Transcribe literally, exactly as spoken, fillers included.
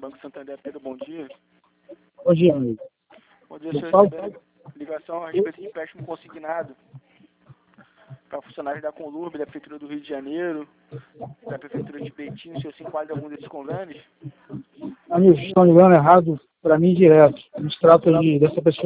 Banco Santander, Pedro, bom dia. Bom dia, amigo. Bom dia, senhor. Recebendo ligação a respeito de empréstimo consignado para funcionários da Conlurb, da Prefeitura do Rio de Janeiro, da Prefeitura de Betim. O senhor se enquadra em algum desses convênios? Amigos, estão ligando errado para mim direto. Não se trata de, dessa pessoa